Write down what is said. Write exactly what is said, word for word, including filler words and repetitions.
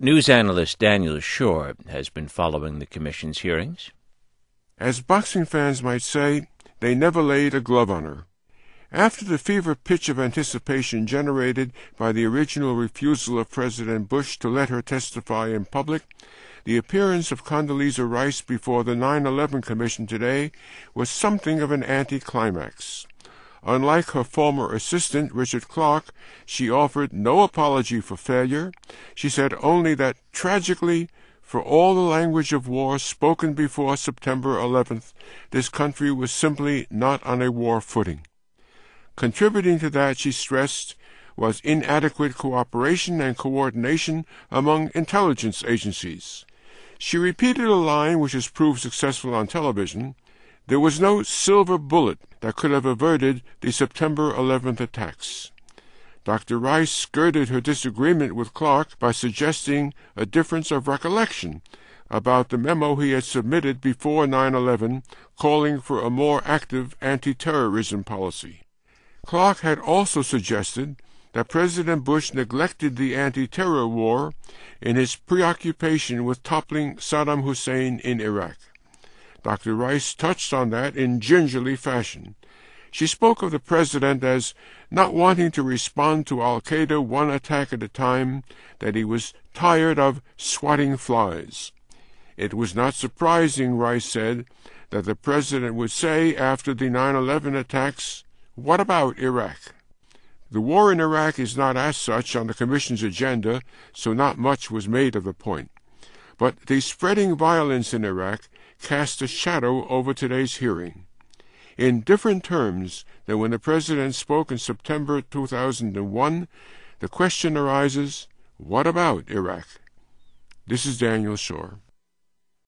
News analyst Daniel Shore has been following the Commission's hearings. As boxing fans might say, they never laid a glove on her. After the fever pitch of anticipation generated by the original refusal of President Bush to let her testify in public, the appearance of Condoleezza Rice before the nine eleven Commission today was something of an anticlimax. Unlike her former assistant, Richard Clarke, she offered no apology for failure. She said only that, tragically, for all the language of war spoken before September eleventh, this country was simply not on a war footing. Contributing to that, she stressed, was inadequate cooperation and coordination among intelligence agencies. She repeated a line which has proved successful on television. There was no silver bullet that could have averted the September eleventh attacks. Doctor Rice skirted her disagreement with Clarke by suggesting a difference of recollection about the memo he had submitted before nine eleven, calling for a more active anti-terrorism policy. Clarke had also suggested that President Bush neglected the anti-terror war in his preoccupation with toppling Saddam Hussein in Iraq. Doctor Rice touched on that in gingerly fashion. She spoke of the president as not wanting to respond to al-Qaeda one attack at a time, that he was tired of swatting flies. It was not surprising, Rice said, that the president would say after the nine eleven attacks, "What about Iraq?" The war in Iraq is not as such on the Commission's agenda, so not much was made of the point. But the spreading violence in Iraq cast a shadow over today's hearing. In different terms than when the President spoke in September two thousand one, the question arises, what about Iraq? This is Daniel Shore.